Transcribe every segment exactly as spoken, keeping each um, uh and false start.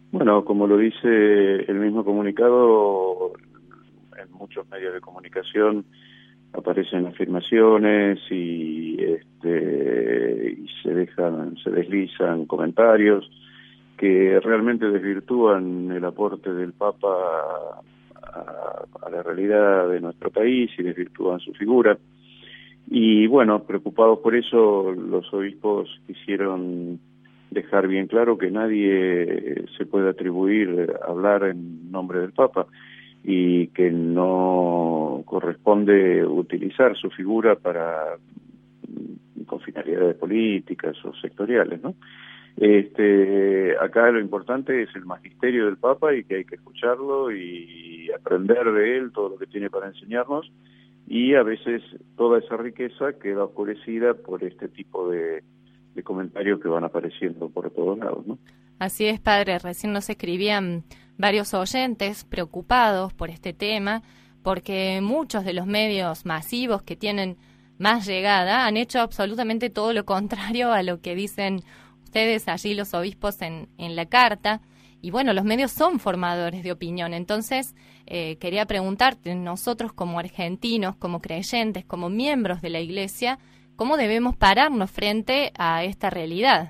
Bueno, como lo dice el mismo comunicado, en muchos medios de comunicación aparecen afirmaciones y, este, y se dejan, se deslizan comentarios que realmente desvirtúan el aporte del Papa a, a la realidad de nuestro país y desvirtúan su figura. Y bueno, preocupados por eso, los obispos quisieron dejar bien claro que nadie se puede atribuir a hablar en nombre del Papa y que no corresponde utilizar su figura para con finalidades políticas o sectoriales, ¿no? Este, acá lo importante es el magisterio del Papa y que hay que escucharlo y aprender de él todo lo que tiene para enseñarnos, y a veces toda esa riqueza queda oscurecida por este tipo de, de comentarios que van apareciendo por todos lados, ¿no? Así es, padre. Recién nos escribían varios oyentes preocupados por este tema, porque muchos de los medios masivos que tienen más llegada han hecho absolutamente todo lo contrario a lo que dicen ustedes allí, los obispos, en, en la carta. Y bueno, los medios son formadores de opinión. Entonces, eh, quería preguntarte, nosotros como argentinos, como creyentes, como miembros de la Iglesia, ¿cómo debemos pararnos frente a esta realidad?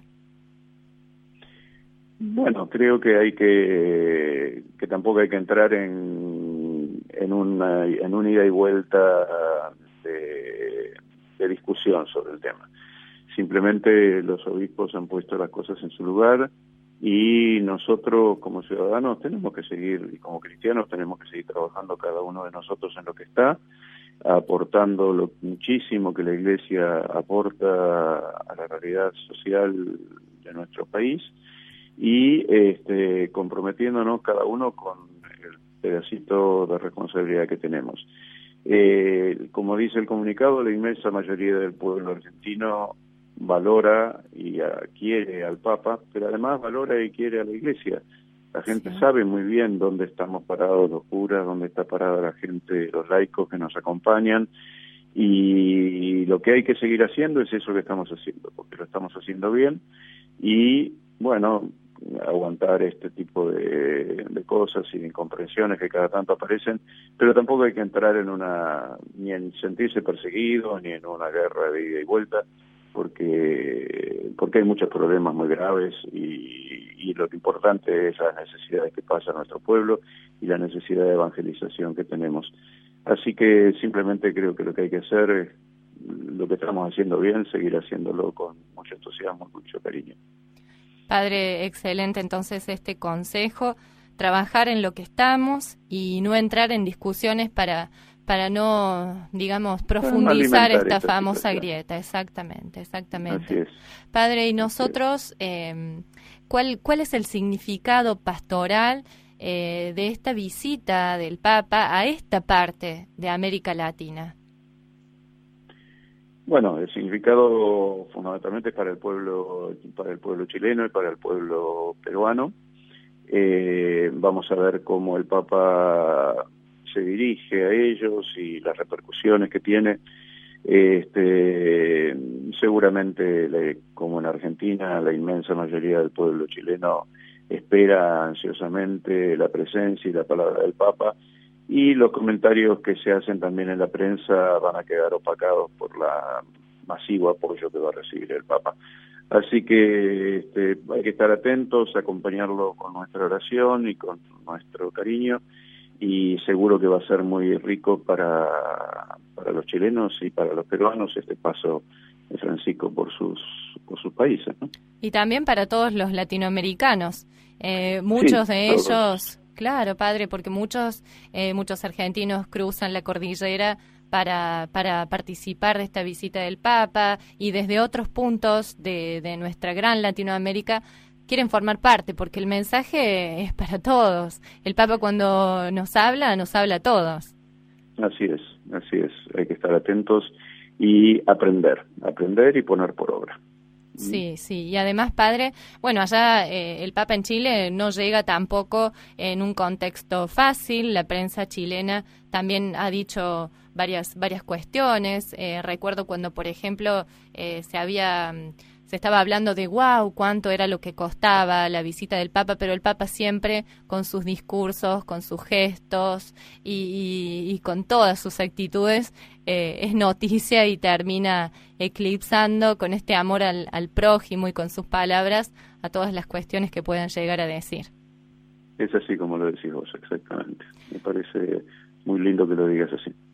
Bueno, creo que hay que, que tampoco hay que entrar en, en una, en una ida y vuelta de, de discusión sobre el tema. Simplemente los obispos han puesto las cosas en su lugar y nosotros como ciudadanos tenemos que seguir, y como cristianos tenemos que seguir trabajando cada uno de nosotros en lo que está, aportando lo muchísimo que la Iglesia aporta a la realidad social de nuestro país y este, comprometiéndonos cada uno con el pedacito de responsabilidad que tenemos. Eh, como dice el comunicado, la inmensa mayoría del pueblo argentino valora y a, quiere al Papa, pero además valora y quiere a la Iglesia. La gente Sí. sabe muy bien dónde estamos parados los curas, dónde está parada la gente, los laicos que nos acompañan, y lo que hay que seguir haciendo es eso que estamos haciendo, porque lo estamos haciendo bien, y bueno, aguantar este tipo de, de cosas y de incomprensiones que cada tanto aparecen, pero tampoco hay que entrar en una, ni en sentirse perseguido, ni en una guerra de ida y vuelta, porque porque hay muchos problemas muy graves y, y lo importante es las necesidades que pasa nuestro pueblo y la necesidad de evangelización que tenemos. Así que simplemente creo que lo que hay que hacer es lo que estamos haciendo bien, seguir haciéndolo con mucho entusiasmo, mucho cariño. Padre, excelente entonces este consejo, trabajar en lo que estamos y no entrar en discusiones para para no, digamos, profundizar No esta esta famosa situación. grieta. Exactamente, exactamente. Así es. Padre, y Así es. nosotros, eh, ¿cuál, cuál es el significado pastoral eh, de esta visita del Papa a esta parte de América Latina? Bueno, el significado fundamentalmente es para el pueblo, para el pueblo chileno y para el pueblo peruano. Eh, vamos a ver cómo el Papa se dirige a ellos y las repercusiones que tiene. Este, seguramente, le, como en Argentina, la inmensa mayoría del pueblo chileno espera ansiosamente la presencia y la palabra del Papa, y los comentarios que se hacen también en la prensa van a quedar opacados por la masivo apoyo que va a recibir el Papa. Así que este, hay que estar atentos, acompañarlo con nuestra oración y con nuestro cariño, y seguro que va a ser muy rico para, para los chilenos y para los peruanos este paso de Francisco por sus, por sus países, ¿no? Y también para todos los latinoamericanos. Eh, muchos Sí, de todos. ellos, claro, padre, porque muchos eh, muchos argentinos cruzan la cordillera para para participar de esta visita del Papa, y desde otros puntos de, de nuestra gran Latinoamérica quieren formar parte, porque el mensaje es para todos. El Papa cuando nos habla, nos habla a todos. Así es, así es. Hay que estar atentos y aprender, aprender y poner por obra. Sí, sí, y además, padre, bueno, allá eh, el Papa en Chile no llega tampoco en un contexto fácil. La prensa chilena también ha dicho varias varias cuestiones. Eh, recuerdo cuando, por ejemplo, eh, se había se estaba hablando de wow, cuánto era lo que costaba la visita del Papa, pero el Papa siempre con sus discursos, con sus gestos y, y, y con todas sus actitudes eh, es noticia y termina eclipsando con este amor al, al prójimo y con sus palabras a todas las cuestiones que puedan llegar a decir. Es así como lo decís vos, exactamente. Me parece muy lindo que lo digas así.